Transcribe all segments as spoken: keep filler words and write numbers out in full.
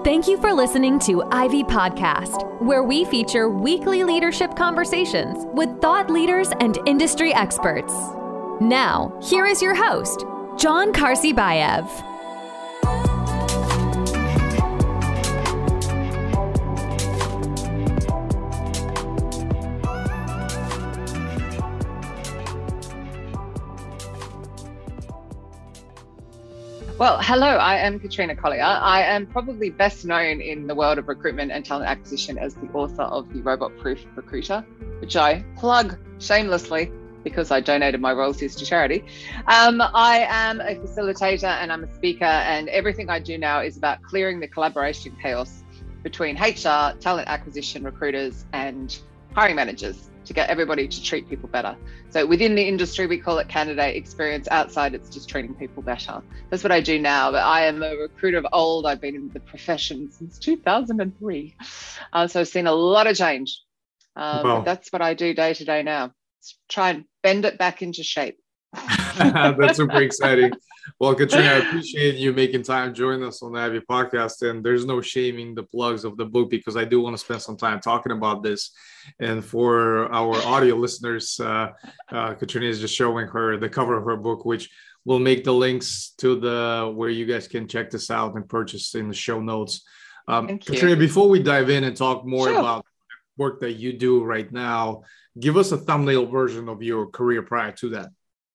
Thank you for listening to Ivy Podcast, where we feature weekly leadership conversations with thought leaders and industry experts. Now, here is your host, John Karsibayev. Well, hello, I am Katrina Collier. I am probably best known in the world of recruitment and talent acquisition as the author of The Robot Proof Recruiter, which I plug shamelessly because I donated my royalties to charity. Um, I am a facilitator and I'm a speaker, and everything I do now is about clearing the collaboration chaos between H R, talent acquisition, recruiters, and hiring managers to get everybody to treat people better. So within the industry, we call it candidate experience. Outside, it's just treating people better. That's what I do now. But I am a recruiter of old. I've been in the profession since two thousand three. Uh, so I've seen a lot of change. Um, Wow. But that's what I do day to day now. Try and bend it back into shape. That's super exciting. Well, Katrina, I appreciate you making time to join us on the Ivy Podcast. And there's no shaming the plugs of the book because I do want to spend some time talking about this. And for our audio listeners, uh, uh, Katrina is just showing her the cover of her book, which will make the links to the where you guys can check this out and purchase in the show notes. Um, Thank you. Katrina, before we dive in and talk more Sure. about work that you do right now, give us a thumbnail version of your career prior to that.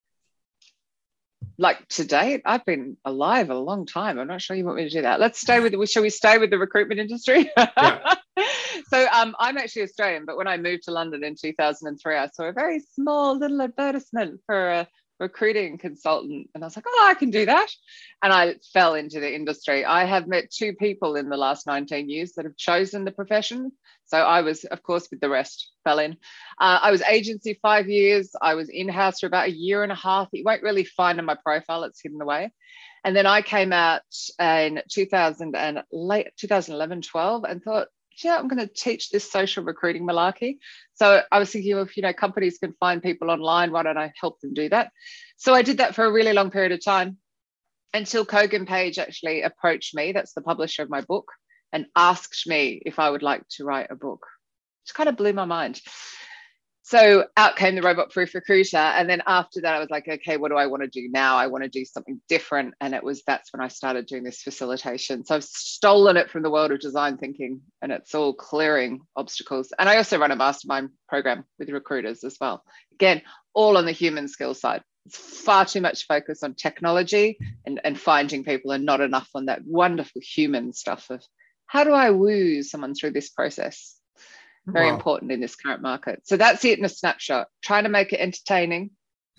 Like to date, I've been alive a long time. I'm not sure you want me to do that. Let's stay with, shall we stay with the recruitment industry? Yeah. So um, I'm actually Australian, but when I moved to London in two thousand three, I saw a very small little advertisement for a recruiting consultant. And I was like, oh, I can do that. And I fell into the industry. I have met two people in the last nineteen years that have chosen the profession. So I was, of course, with the rest, fell in. Uh, I was agency five years. I was in-house for about a year and a half. You won't really find in my profile, it's hidden away. And then I came out in two thousand and late twenty eleven, twelve and thought, yeah, I'm going to teach this social recruiting malarkey. So I was thinking, if you know, companies can find people online, why don't I help them do that? So I did that for a really long period of time until Kogan Page actually approached me. That's the publisher of my book, and asked me if I would like to write a book. Which kind of blew my mind. So out came the Robot Proof Recruiter. And then after that, I was like, okay, what do I want to do now? I want to do something different. And it was, that's when I started doing this facilitation. So I've stolen it from the world of design thinking, and it's all clearing obstacles. And I also run a mastermind program with recruiters as well. Again, all on the human skills side. It's far too much focus on technology and, and finding people, and not enough on that wonderful human stuff of how do I woo someone through this process? Very Wow. important in this current market. So that's it in a snapshot. Trying to make it entertaining.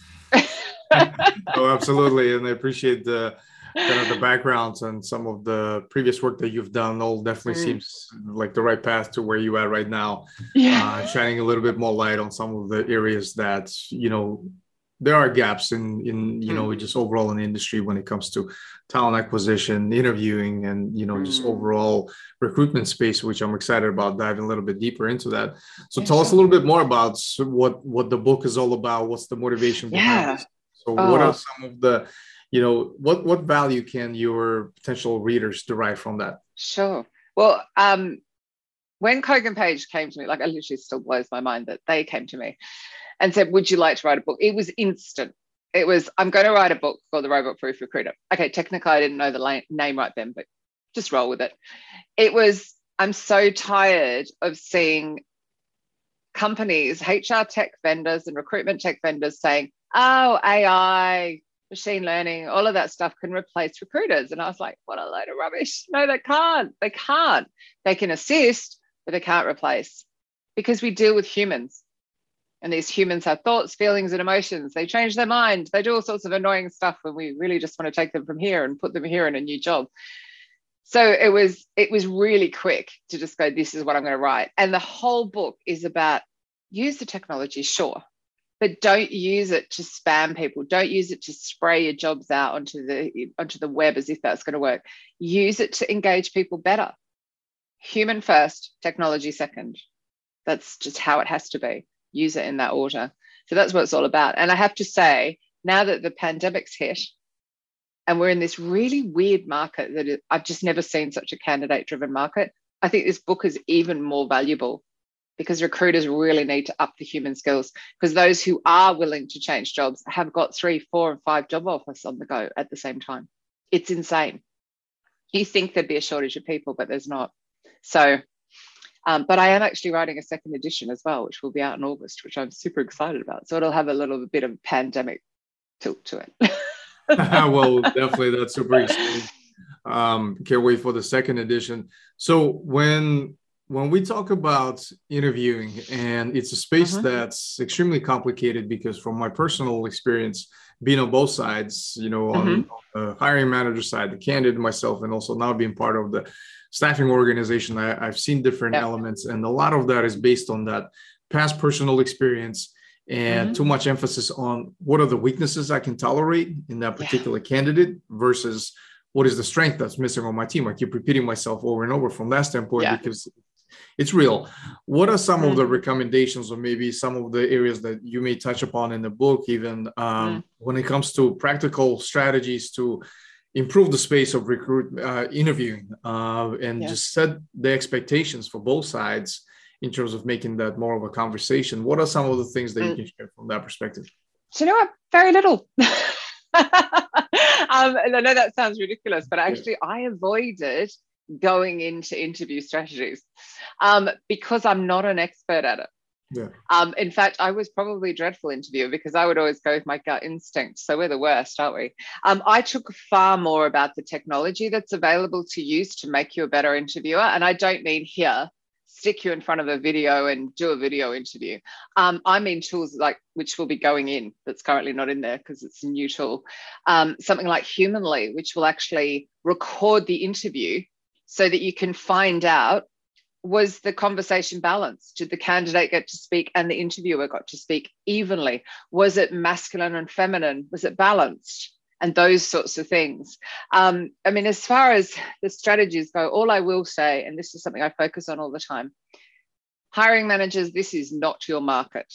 Oh, absolutely. And I appreciate the kind of the backgrounds and some of the previous work that you've done. All definitely Mm. seems like the right path to where you are right now. Yeah. Uh, shining a little bit more light on some of the areas that, you know, there are gaps in, in you know, Mm. just overall in the industry when it comes to talent acquisition, interviewing, and, you know, just Mm. overall recruitment space, which I'm excited about diving a little bit deeper into that. So Yeah, tell us a sure. little bit more about what, what the book is all about. What's the motivation behind Yeah. this? So what Oh. are some of the, you know, what, what value can your potential readers derive from that? Sure. Well, um, when Kogan Page came to me, like, it literally still blows my mind that they came to me and said, would you like to write a book? It was instant. It was, I'm going to write a book called The Robot Proof Recruiter. Okay, technically I didn't know the la- name right then, but just roll with it. It was, I'm so tired of seeing companies, H R tech vendors and recruitment tech vendors saying, oh, A I, machine learning, all of that stuff can replace recruiters. And I was like, what a load of rubbish. No, they can't. They can't. They can assist, but they can't replace, because we deal with humans. And these humans have thoughts, feelings, and emotions. They change their mind. They do all sorts of annoying stuff when we really just want to take them from here and put them here in a new job. So it was, it was really quick to just go, this is what I'm going to write. And the whole book is about, use the technology, sure, but don't use it to spam people. Don't use it to spray your jobs out onto the, onto the web as if that's going to work. Use it to engage people better. Human first, technology second. That's just how it has to be. Use it in that order. So that's what it's all about. And I have to say, now that the pandemic's hit And we're in this really weird market that it, I've just never seen such a candidate-driven market. I think this book is even more valuable because recruiters really need to up the human skills, because those who are willing to change jobs have got three, four, and five job offers on the go at the same time. It's insane. You think there'd be a shortage of people, but there's not. So, um, but I am actually writing a second edition as well, which will be out in August, which I'm super excited about. So it'll have a little bit of pandemic tilt to it. Well, definitely, that's super exciting. Um, can't wait for the second edition. So when when we talk about interviewing, and it's a space uh-huh. that's extremely complicated, because from my personal experience, being on both sides, you know, on, uh-huh. on the hiring manager side, the candidate, myself, and also now being part of the staffing organization, I, I've seen different yeah. elements, and a lot of that is based on that past personal experience, and mm-hmm. too much emphasis on what are the weaknesses I can tolerate in that particular yeah. candidate versus what is the strength that's missing on my team. I keep repeating myself over and over from that standpoint yeah. because it's real. What are some mm-hmm. of the recommendations, or maybe some of the areas that you may touch upon in the book, even um, mm-hmm. when it comes to practical strategies to improve the space of recruit uh, interviewing uh, and yeah. just set the expectations for both sides in terms of making that more of a conversation? What are some of the things that mm. you can share from that perspective? Do you know what? Very little. um, and I know that sounds ridiculous, but actually yeah. I avoided going into interview strategies um, because I'm not an expert at it. Yeah. Um, in fact, I was probably a dreadful interviewer because I would always go with my gut instinct. So we're the worst, aren't we? Um, I took far more about the technology that's available to use to make you a better interviewer. And I don't mean here, stick you in front of a video and do a video interview. Um, I mean tools like, which will be going in, that's currently not in there because it's a new tool. Um, something like Humanly, which will actually record the interview so that you can find out, was the conversation balanced? Did the candidate get to speak and the interviewer got to speak evenly? Was it masculine and feminine? Was it balanced? And those sorts of things. Um, I mean, as far as the strategies go, all I will say, and this is something I focus on all the time, hiring managers, this is not your market.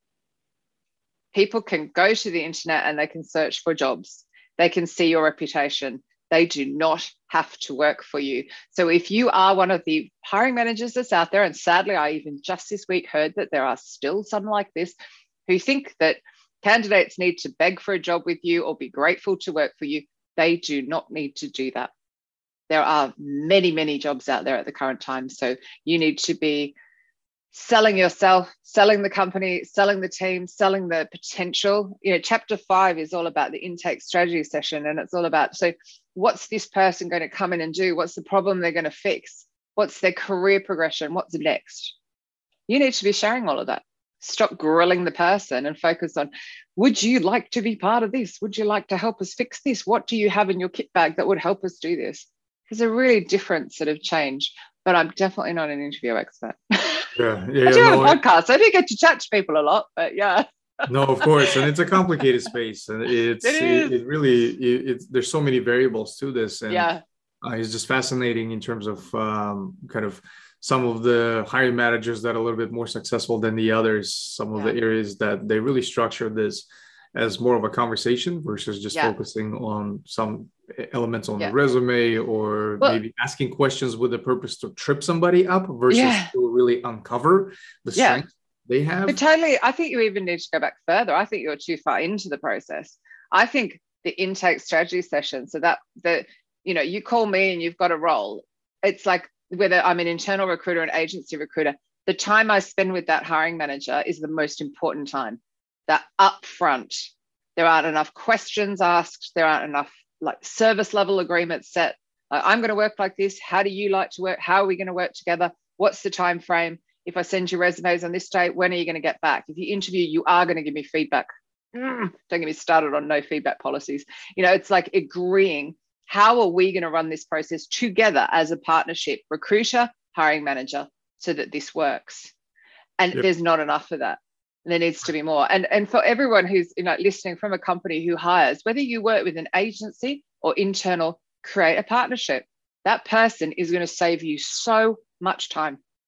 People can go to the internet and they can search for jobs. They can see your reputation. They do not have to work for you. So if you are one of the hiring managers that's out there, and sadly, I even just this week heard that there are still some like this who think that candidates need to beg for a job with you or be grateful to work for you, they do not need to do that. There are many, many jobs out there at the current time. So you need to be selling yourself, selling the company, selling the team, selling the potential. You know, chapter five is all about the intake strategy session. And it's all about, so what's this person going to come in and do? What's the problem they're going to fix? What's their career progression? What's next? You need to be sharing all of that. Stop grilling the person and focus on, would you like to be part of this? Would you like to help us fix this? What do you have in your kit bag that would help us do this? It's a really different sort of change, but I'm definitely not an interview expert. Yeah, yeah, I do no, have a podcast. So I do get to chat to people a lot, but yeah. No, of course. And it's a complicated space. And it's, it, it, it really, it, it's, there's so many variables to this. And yeah. uh, it's just fascinating in terms of um, kind of some of the hiring managers that are a little bit more successful than the others, some of yeah. the areas that they really structure this as more of a conversation versus just yeah. focusing on some elements on yeah. the resume, or well, maybe asking questions with the purpose to trip somebody up versus yeah. to really uncover the yeah. strength they have. But totally. I think you even need to go back further. I think you're too far into the process. I think the intake strategy session, so that the, you know, you call me and you've got a role. It's like, whether I'm an internal recruiter, an agency recruiter, the time I spend with that hiring manager is the most important time. That upfront, there aren't enough questions asked. There aren't enough like service level agreements set. Like, I'm going to work like this. How do you like to work? How are we going to work together? What's the time frame? If I send you resumes on this date, when are you going to get back? If you interview, you are going to give me feedback. Mm, don't get me started on no feedback policies. You know, it's like agreeing. How are we going to run this process together as a partnership, recruiter, hiring manager, so that this works? And yep. there's not enough of that. And there needs to be more. And, and for everyone who's, you know, listening from a company who hires, whether you work with an agency or internal, create a partnership. That person is going to save you so much time.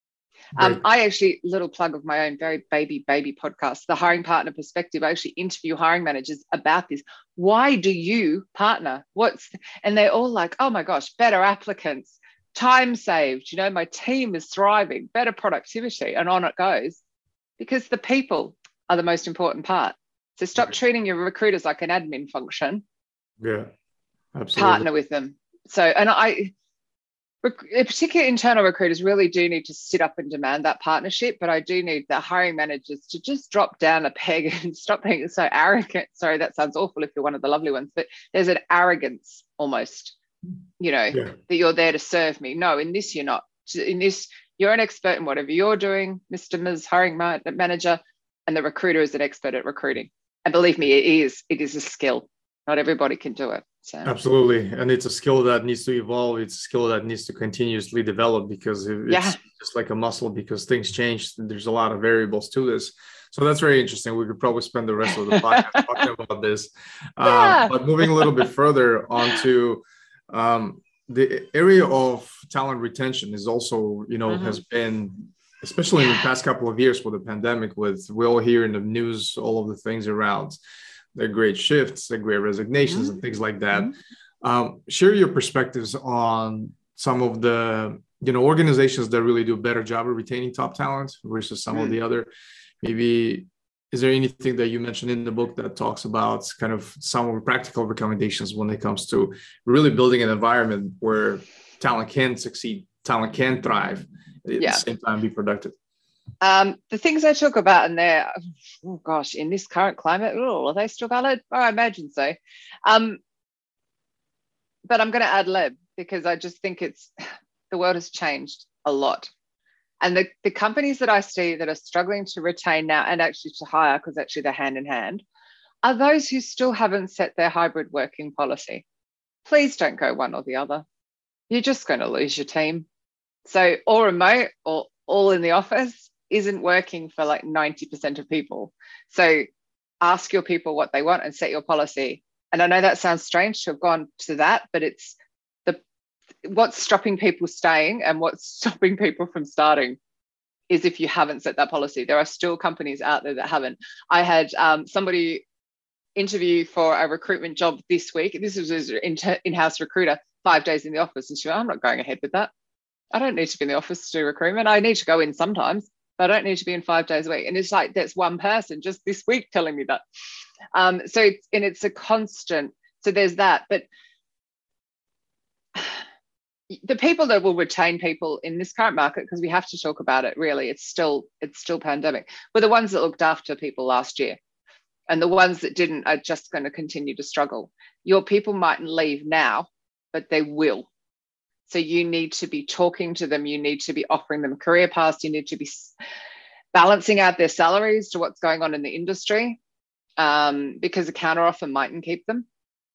Um, I actually, little plug of my own very baby, baby podcast, The Hiring Partner Perspective. I actually interview hiring managers about this. Why do you partner? What's, and they're all like, oh my gosh, better applicants, time saved, you know, my team is thriving, better productivity, and on it goes. Because the people are the most important part. So stop right. treating your recruiters like an admin function. Yeah, absolutely. Partner with them. So, and I, particularly internal recruiters really do need to sit up and demand that partnership, but I do need the hiring managers to just drop down a peg and stop being so arrogant. Sorry, that sounds awful if you're one of the lovely ones, but there's an arrogance almost, you know, yeah. that you're there to serve me. No, in this, you're not. In this, you're an expert in whatever you're doing, Mister Miz Hiring Manager, and the recruiter is an expert at recruiting. And believe me, it is, it is a skill. Not everybody can do it. So. Absolutely. And it's a skill that needs to evolve. It's a skill that needs to continuously develop because it's yeah. just like a muscle because things change. There's a lot of variables to this. So that's very interesting. We could probably spend the rest of the podcast talking about this. Yeah. Um, but moving a little bit further onto um, the area of talent retention is also, you know, mm-hmm. has been, especially in the past couple of years with the pandemic, with we all hear in the news, all of the things around the great shifts, the great resignations mm-hmm. and things like that. Mm-hmm. Um, share your perspectives on some of the, you know, organizations that really do a better job of retaining top talent versus some mm-hmm. of the other. Maybe, is there anything that you mentioned in the book that talks about kind of some of the practical recommendations when it comes to really building an environment where talent can succeed, talent can thrive, at yeah. the same time be productive? Um, the things I talk about in there, oh gosh, in this current climate, oh, are they still valid? Oh, I imagine so. Um, but I'm going to ad lib because I just think it's, the world has changed a lot. And the, the companies that I see that are struggling to retain now and actually to hire, because actually they're hand in hand, are those who still haven't set their hybrid working policy. Please don't go one or the other. You're just going to lose your team. So all remote or all in the office isn't working for like ninety percent of people. So ask your people what they want and set your policy. And I know that sounds strange to have gone to that, but it's the what's stopping people staying and what's stopping people from starting is if you haven't set that policy. There are still companies out there that haven't. I had um, somebody interview for a recruitment job this week. This was an in-house recruiter, five days in the office. And she went, I'm not going ahead with that. I don't need to be in the office to do recruitment. I need to go in sometimes, but I don't need to be in five days a week. And it's like, that's one person just this week telling me that. Um, so, it's, and it's a constant, so there's that. But the people that will retain people in this current market, because we have to talk about it, really, it's still, it's still pandemic, were the ones that looked after people last year. And the ones that didn't are just going to continue to struggle. Your people mightn't leave now, but they will. So you need to be talking to them. You need to be offering them career paths. You need to be balancing out their salaries to what's going on in the industry, um, because a counter offer mightn't keep them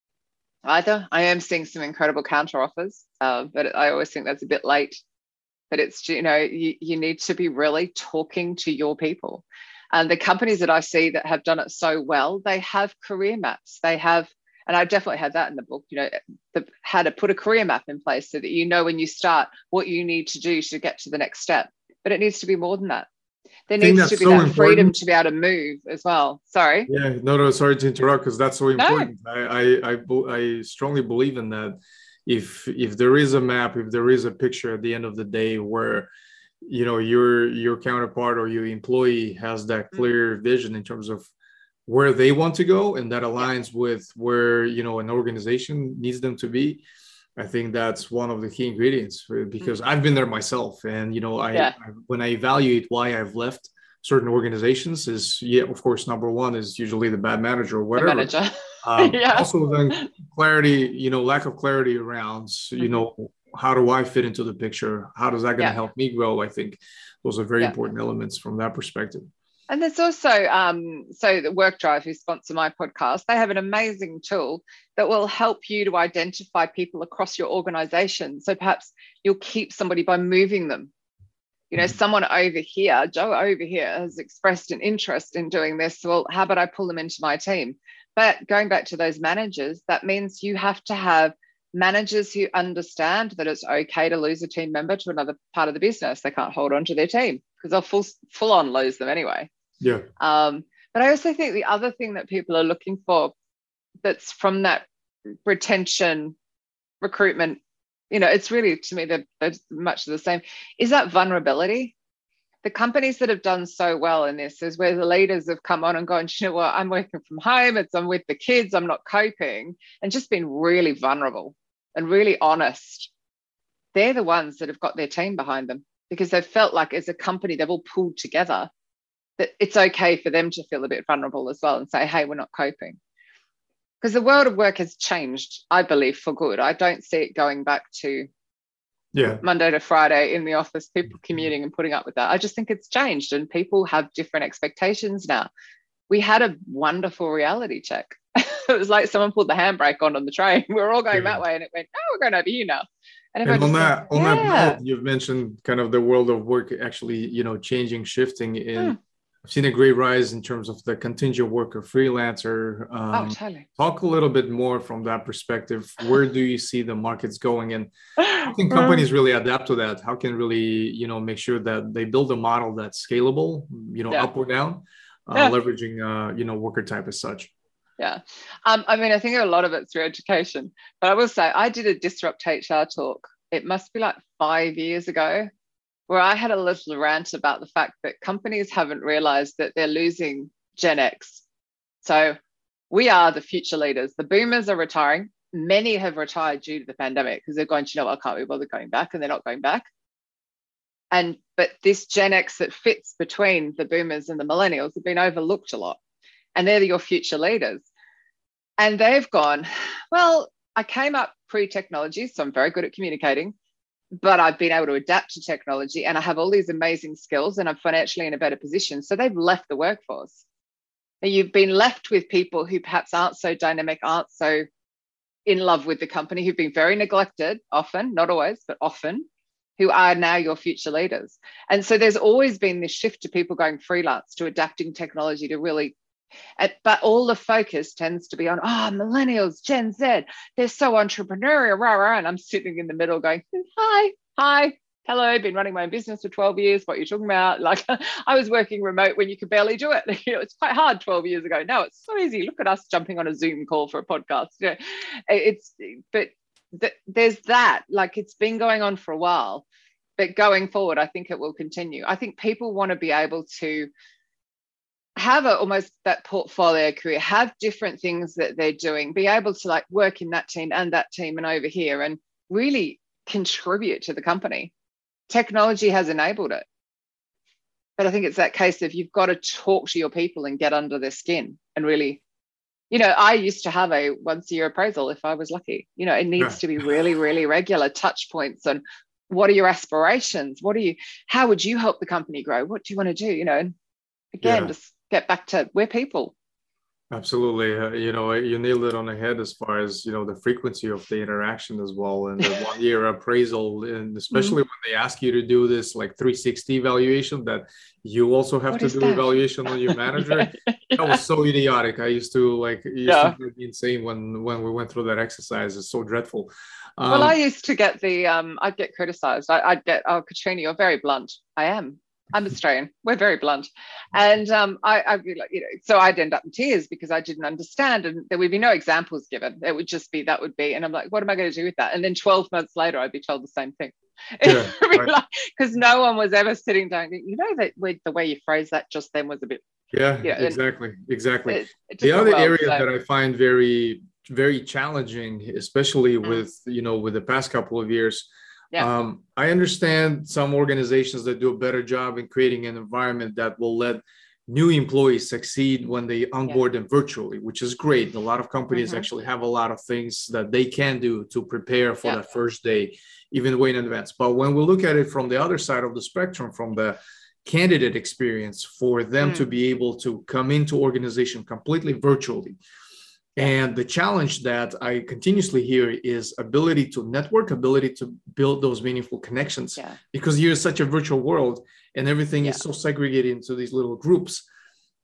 either. I am seeing some incredible counter offers, uh, but I always think that's a bit late. But it's, you know, you, you need to be really talking to your people. And the companies that I see that have done it so well, they have career maps. They have, and I definitely had that in the book, you know, the, how to put a career map in place so that you know when you start what you need to do to get to the next step. But it needs to be more than that. There needs to be so that important. Freedom to be able to move as well. Sorry. Yeah, no, no, sorry to interrupt because that's so important. No. I, I, I, I strongly believe in that. If if there is a map, if there is a picture at the end of the day where, you know, your your counterpart or your employee has that clear mm-hmm. vision in terms of where they want to go, and that aligns yeah. with where, you know, an organization needs them to be, I think that's one of the key ingredients, because mm-hmm. I've been there myself. And, you know, I, yeah. I when I evaluate why I've left certain organizations is, yeah, of course, number one is usually the bad manager or whatever. The manager. um, yeah. Also then clarity, you know, lack of clarity around, you mm-hmm. know, how do I fit into the picture? How does that going to yeah. help me grow? I think those are very yeah. important elements from that perspective. And there's also, um, so the WorkDrive, who sponsor my podcast, they have an amazing tool that will help you to identify people across your organization. So perhaps you'll keep somebody by moving them. You know, mm-hmm. someone over here, Joe over here has expressed an interest in doing this. Well, how about I pull them into my team? But going back to those managers, that means you have to have managers who understand that it's okay to lose a team member to another part of the business. They can't hold on to their team because they'll full, full on lose them anyway. Yeah. Um, but I also think the other thing that people are looking for that's from that retention, recruitment, you know, it's really, to me, they're, they're much the same, is that vulnerability. The companies that have done so well in this is where the leaders have come on and gone, you know what, I'm working from home, it's I'm with the kids, I'm not coping, and just been really vulnerable and really honest. They're the ones that have got their team behind them because they've felt like as a company, they've all pulled together that it's okay for them to feel a bit vulnerable as well and say, hey, we're not coping. Because the world of work has changed, I believe, for good. I don't see it going back to yeah. Monday to Friday in the office, people commuting and putting up with that. I just think it's changed and people have different expectations now. We had a wonderful reality check. It was like someone pulled the handbrake on on the train. We were all going yeah. that way and it went, oh, we're going over here now. And, and on that, went, on yeah. that note, you've mentioned kind of the world of work actually, you know, changing, shifting in. Hmm. I've seen a great rise in terms of the contingent worker, freelancer. Um, oh, totally. Talk a little bit more from that perspective. Where do you see the markets going, and how can companies really adapt to that? How can really, you know, make sure that they build a model that's scalable, you know, yeah. up or down, uh, yeah. leveraging, uh, you know, worker type as such? Yeah. Um, I mean, I think a lot of it's through education, but I will say I did a Disrupt H R talk. It must be like five years ago, where I had a little rant about the fact that companies haven't realized that they're losing Gen X. So we are the future leaders. The boomers are retiring. Many have retired due to the pandemic because they're going, you know what, I can't be bothered going back, and they're not going back. And but this Gen X that fits between the boomers and the millennials have been overlooked a lot. And they're your future leaders. And they've gone, well, I came up pre-technology, so I'm very good at communicating, but I've been able to adapt to technology and I have all these amazing skills and I'm financially in a better position. So they've left the workforce. And you've been left with people who perhaps aren't so dynamic, aren't so in love with the company, who've been very neglected often, not always, but often, who are now your future leaders. And so there's always been this shift to people going freelance, to adapting technology, to really, but all the focus tends to be on, oh, millennials, Gen Z, they're so entrepreneurial, rah, rah, and I'm sitting in the middle going, hi, hi, hello, been running my own business for twelve years, what are you talking about? Like, I was working remote when you could barely do it. You know, it's quite hard twelve years ago. Now it's so easy. Look at us jumping on a Zoom call for a podcast. You know, it's, but th- there's that, like it's been going on for a while, but going forward, I think it will continue. I think people want to be able to have a, almost that portfolio career, have different things that they're doing, be able to like work in that team and that team and over here and really contribute to the company. Technology has enabled it. But I think it's that case of you've got to talk to your people and get under their skin and really, you know, I used to have a once a year appraisal if I was lucky. You know, it needs yeah. to be really, really regular touch points on what are your aspirations? What are you, how would you help the company grow? What do you want to do? You know, and again, yeah. just get back to we're people. Absolutely. Uh, you know, you nailed it on the head as far as, you know, the frequency of the interaction as well. And the one year appraisal, and especially mm-hmm. when they ask you to do this like three sixty evaluation, that you also have what to do that? Evaluation on your manager. yeah, yeah. That was so idiotic. I used to like, it used yeah. to be insane when, when we went through that exercise. It's so dreadful. Um, well, I used to get the, um, I'd get criticized. I, I'd get, oh, Katrina, you're very blunt. I am. I'm Australian. We're very blunt. And um, I, I'd be like, you know, so I'd end up in tears because I didn't understand. And there would be no examples given. It would just be, that would be, and I'm like, what am I going to do with that? And then twelve months later, I'd be told the same thing. Because yeah, right. like, no one was ever sitting down, you know, that the way you phrased that just then was a bit. Yeah, yeah exactly. Exactly. It, it the other well, area so. that I find very, very challenging, especially mm. with, you know, with the past couple of years, Yeah. Um, I understand some organizations that do a better job in creating an environment that will let new employees succeed when they onboard yeah. them virtually, which is great. A lot of companies mm-hmm. actually have a lot of things that they can do to prepare for yeah. that first day, even way in advance. But when we look at it from the other side of the spectrum, from the candidate experience, for them mm. to be able to come into organization completely virtually. And the challenge that I continuously hear is ability to network, ability to build those meaningful connections, yeah. because you're such a virtual world and everything yeah. is so segregated into these little groups.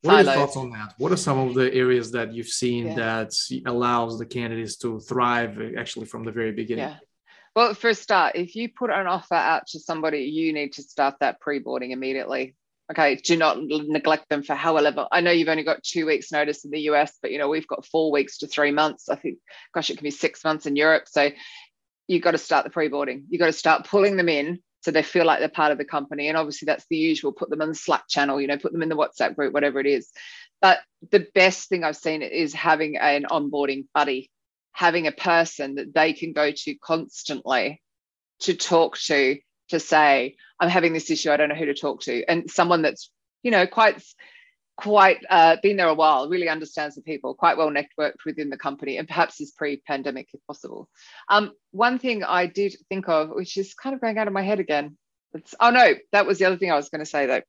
What are your silos. thoughts on that? What are some of the areas that you've seen Yeah. that allows the candidates to thrive actually from the very beginning? Yeah. Well, for a start, if you put an offer out to somebody, you need to start that pre-boarding immediately. Okay, do not neglect them for however. I know you've only got two weeks notice in the U S, but you know we've got four weeks to three months. I think, gosh, it can be six months in Europe. So you've got to start the pre-boarding. You've got to start pulling them in so they feel like they're part of the company. And obviously that's the usual, put them in the Slack channel, you know, put them in the WhatsApp group, whatever it is. But the best thing I've seen is having an onboarding buddy, having a person that they can go to constantly to talk to, to say, I'm having this issue, I don't know who to talk to. And someone that's, you know, quite, quite uh, been there a while, really understands the people, quite well networked within the company, and perhaps is pre-pandemic if possible. Um, one thing I did think of, which is kind of going out of my head again. It's, oh no, that was the other thing I was going to say though.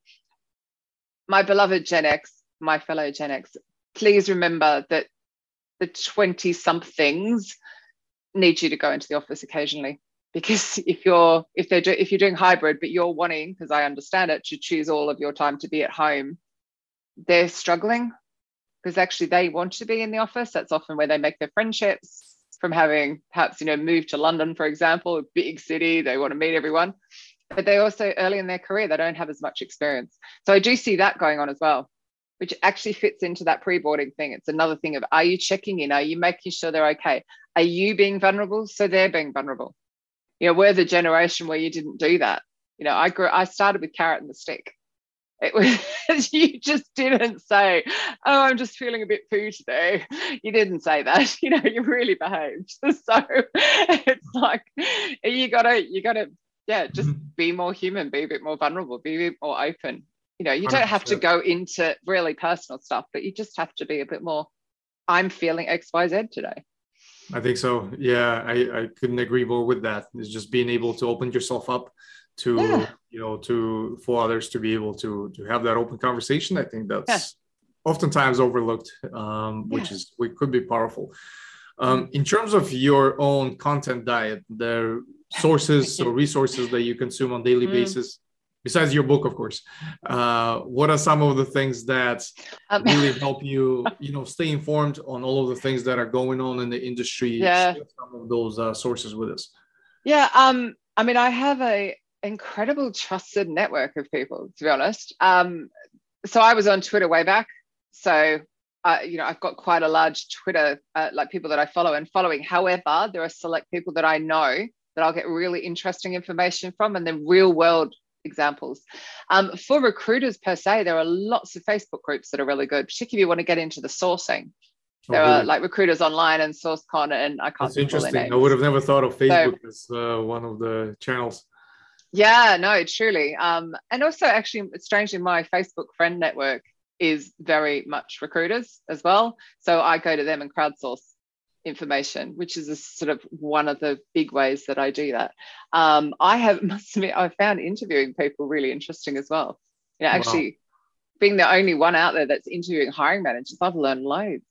My beloved Gen X, my fellow Gen X, please remember that the twenty somethings need you to go into the office occasionally, because if you're if they're do, if you're doing hybrid but you're wanting, because I understand it, to choose all of your time to be at home, they're struggling because actually they want to be in the office. That's often where they make their friendships, from having perhaps, you know, moved to London, for example, a big city. They want to meet everyone, but they also early in their career, they don't have as much experience. So I do see that going on as well, which actually fits into that pre-boarding thing. It's another thing of, are you checking in? Are you making sure they're okay? Are you being vulnerable? So they're being vulnerable. You know, we're the generation where you didn't do that. You know, I grew, I started with carrot and the stick. It was, you just didn't say, oh, I'm just feeling a bit poo today. You didn't say that, you know, you really behaved. So it's like, you gotta, you gotta, yeah, just be more human, be a bit more vulnerable, be a bit more open. You know, you don't have to go into really personal stuff, but you just have to be a bit more, I'm feeling X, Y, Z today. I think so. Yeah, I, I couldn't agree more with that. It's just being able to open yourself up to, yeah. you know, to, for others to be able to, to have that open conversation. I think that's yeah. oftentimes overlooked, um, which yeah. is, which could be powerful. Um, in terms of your own content diet, the sources or resources that you consume on a daily mm. basis, besides your book, of course, uh, what are some of the things that um, really help you, you know, stay informed on all of the things that are going on in the industry? Yeah. Share some of those uh, sources with us. Yeah. Um, I mean, I have a incredible trusted network of people, to be honest. Um, so I was on Twitter way back. So, uh, you know, I've got quite a large Twitter, uh, like people that I follow and following. However, there are select people that I know that I'll get really interesting information from, and then real world examples. Um, for recruiters per se, there are lots of Facebook groups that are really good, particularly if you want to get into the sourcing. There oh, really? are like Recruiters Online and SourceCon, and I can't. That's interesting. I would have never thought of Facebook so, as uh, one of the channels. Yeah, no, truly. Um, and also, actually, strangely, my Facebook friend network is very much recruiters as well. So I go to them and crowdsource information, which is a sort of one of the big ways that I do that. Um, I have, must admit, I found interviewing people really interesting as well. You know, actually wow. being the only one out there that's interviewing hiring managers, I've learned loads.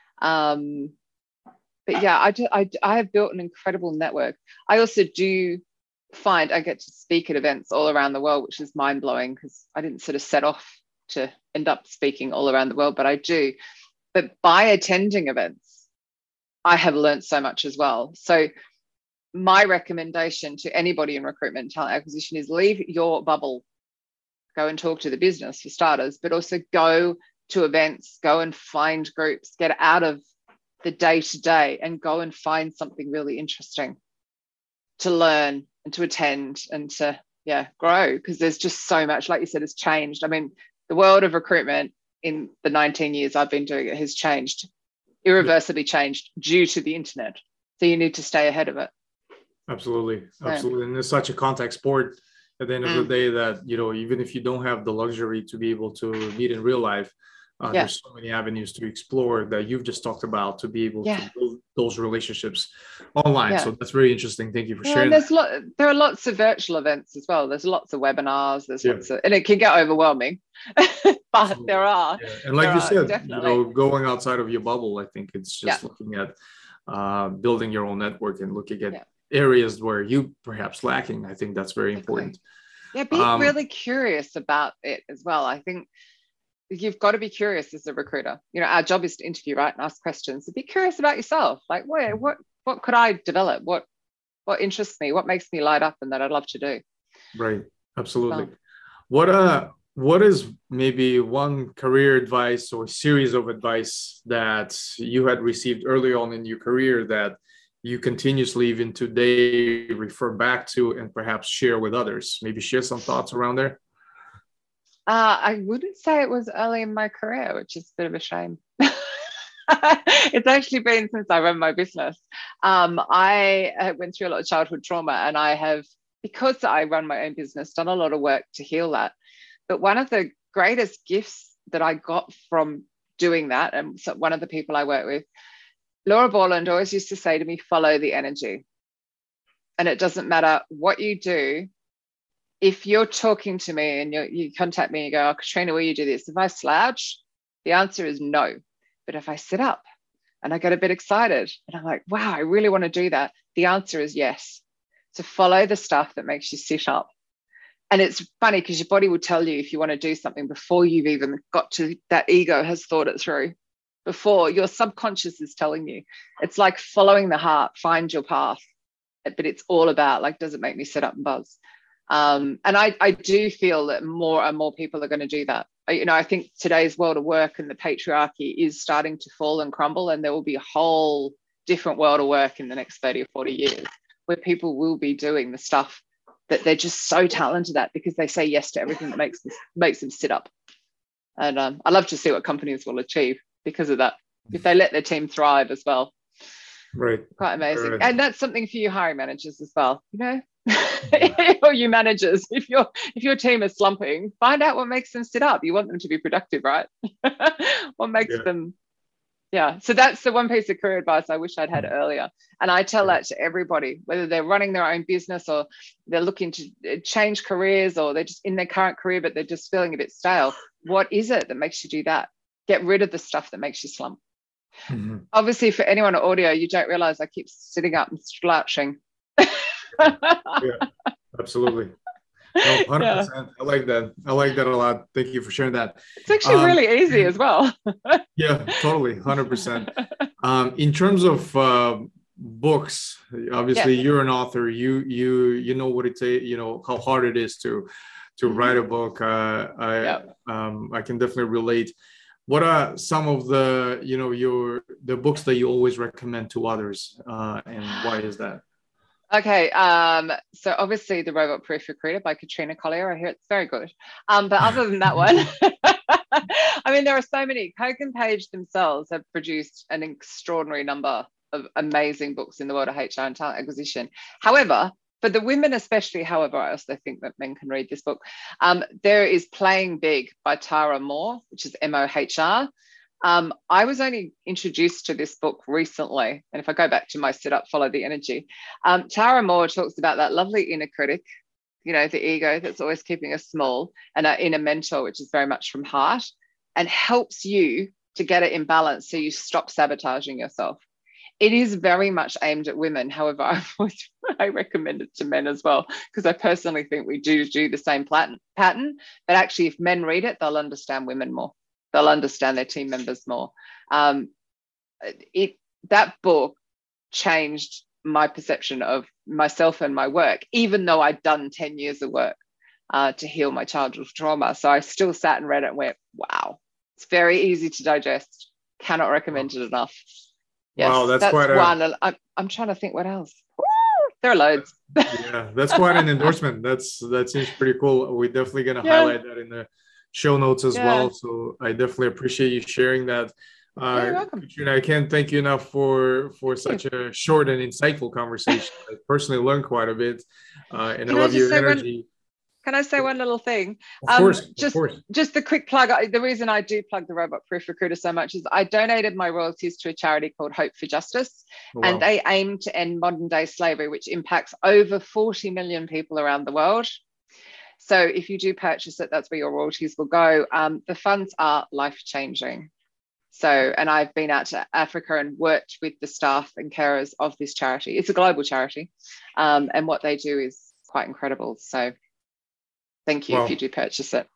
Um, but yeah, I, do, I, I have built an incredible network. I also do find I get to speak at events all around the world, which is mind blowing because I didn't sort of set off to end up speaking all around the world, but I do. But by attending events, I have learned so much as well. So my recommendation to anybody in recruitment and talent acquisition is leave your bubble, go and talk to the business for starters, but also go to events, go and find groups, get out of the day-to-day and go and find something really interesting to learn and to attend and to, yeah, grow, because there's just so much, like you said, has changed. I mean, the world of recruitment in the nineteen years I've been doing it has changed, irreversibly changed due to the internet. So you need to stay ahead of it. Absolutely. Absolutely. And it's such a contact sport at the end of mm. the day that, you know, even if you don't have the luxury to be able to meet in real life, uh, yeah. there's so many avenues to explore that you've just talked about to be able yeah. to build those relationships online. Yeah. So that's very interesting. Thank you for sharing. There's lot, there are lots of virtual events as well. There's lots of webinars. There's yeah. lots of, and it can get overwhelming, but Absolutely. there are. Yeah. And like you said, definitely. you know, going outside of your bubble, I think it's just yeah. looking at uh, building your own network and looking at yeah. areas where you perhaps lacking. I think that's very important. Yeah, be um, really curious about it as well. I think you've got to be curious as a recruiter. You know, our job is to interview, right, and ask questions. So be curious about yourself. Like, what, what, what could I develop? What, what interests me? What makes me light up and that I'd love to do? Right. Absolutely. So, What uh what is maybe one career advice or series of advice that you had received early on in your career that you continuously even today refer back to and perhaps share with others? Maybe share some thoughts around there. Uh, I wouldn't say it was early in my career, which is a bit of a shame. It's actually been since I ran my business. Um, I went through a lot of childhood trauma, and I have, because I run my own business, done a lot of work to heal that. But one of the greatest gifts that I got from doing that, and so one of the people I work with, Laura Borland, always used to say to me, follow the energy. And it doesn't matter what you do. If you're talking to me and you you contact me and you go, oh, Katrina, will you do this? If I slouch, the answer is no. But if I sit up and I get a bit excited and I'm like, wow, I really want to do that, the answer is yes. So follow the stuff that makes you sit up. And it's funny because your body will tell you if you want to do something before you've even got to, that ego has thought it through. Before, your subconscious is telling you. It's like following the heart, find your path. But it's all about, like, does it make me sit up and buzz? Um, and I, I do feel that more and more people are going to do that. You know, I think today's world of work and the patriarchy is starting to fall and crumble, and there will be a whole different world of work in the next thirty or forty years where people will be doing the stuff that they're just so talented at because they say yes to everything that makes them, makes them sit up. And um, I love to see what companies will achieve because of that, if they let their team thrive as well. Right. Quite amazing. Right. And that's something for you hiring managers as well, you know, or you managers. If your if your team is slumping, find out what makes them sit up. You want them to be productive, right? What makes Yeah. them, yeah. So that's the one piece of career advice I wish I'd had earlier. And I tell that to everybody, whether they're running their own business or they're looking to change careers or they're just in their current career, but they're just feeling a bit stale. What is it that makes you do that? Get rid of the stuff that makes you slump. Mm-hmm. Obviously, for anyone on audio, you don't realize I keep sitting up and slouching. Yeah, absolutely. No, one hundred percent. Yeah. I like that. I like that a lot. Thank you for sharing that. It's actually um, really easy as well. Yeah, totally. one hundred percent. Um, in terms of uh, books, obviously yeah. You're an author. You you you know what it takes, you know, how hard it is to to mm-hmm. write a book. Uh, I, yeah. um, I can definitely relate. What are some of the, you know, your the books that you always recommend to others, uh, and why is that? Okay, um, so obviously The Robot Proof Recruiter by Katrina Collier. I hear it's very good. Um, but other than that one, I mean, there are so many. Coke and Page themselves have produced an extraordinary number of amazing books in the world of H R and talent acquisition. However, for the women especially, however, I also think that men can read this book. Um, there is Playing Big by Tara Mohr, which is M O H R. Um, I was only introduced to this book recently. And if I go back to my sit up, follow the energy, um, Tara Mohr talks about that lovely inner critic, you know, the ego that's always keeping us small, and our inner mentor, which is very much from heart, and helps you to get it in balance so you stop sabotaging yourself. It is very much aimed at women. However, I've always, I recommend it to men as well, because I personally think we do do the same pattern. But actually, if men read it, they'll understand women more. They'll understand their team members more. Um, it that book changed my perception of myself and my work, even though I'd done ten years of work uh, to heal my childhood trauma. So I still sat and read it and went, wow, it's very easy to digest. Cannot recommend it enough. Yes, wow, that's, that's quite a... one. I'm, I'm trying to think what else. Woo, there are loads. Yeah, that's quite an endorsement. That's that seems pretty cool. We're definitely going to yeah. highlight that in the show notes as yeah. well. So I definitely appreciate you sharing that. Uh, yeah, you're welcome. Katrina, I can't thank you enough for for such a short and insightful conversation. I personally learned quite a bit, uh, and Can I love I your energy. One, can I say one little thing? Of course, um, just, of course. Just the quick plug. The reason I do plug the Robot Proof Recruiter so much is I donated my royalties to a charity called Hope for Justice, oh, wow. and they aim to end modern day slavery, which impacts over forty million people around the world. So if you do purchase it, that's where your royalties will go. Um, the funds are life-changing. So, and I've been out to Africa and worked with the staff and carers of this charity. It's a global charity. Um, and what they do is quite incredible. So thank you wow. if you do purchase it.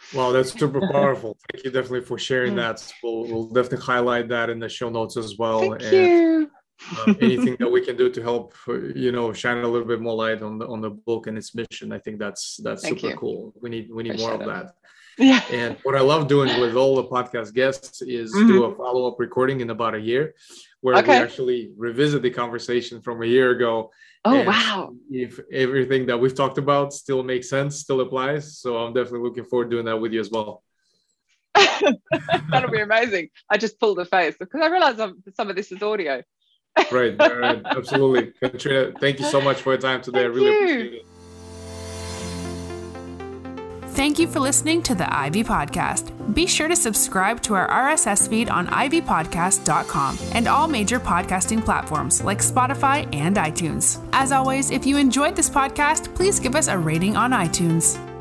Wow, that's super powerful. Thank you definitely for sharing that. We'll, we'll definitely highlight that in the show notes as well. Thank and you. um, anything that we can do to help, you know, shine a little bit more light on the on the book and its mission, I think that's that's Thank super you. cool. We need we need Appreciate more of it. that. Yeah. And what I love doing with all the podcast guests is Mhm. do a follow-up recording in about a year where Okay. we actually revisit the conversation from a year ago. Oh, and wow. if everything that we've talked about still makes sense, still applies. So I'm definitely looking forward to doing that with you as well. That'll be amazing. I just pulled a face because I realized some of this is audio. Right, right, absolutely. Katrina, thank you so much for your time today. Thank I really you. appreciate it. Thank you for listening to the Ivy Podcast. Be sure to subscribe to our R S S feed on ivy podcast dot com and all major podcasting platforms like Spotify and iTunes. As always, if you enjoyed this podcast, please give us a rating on iTunes.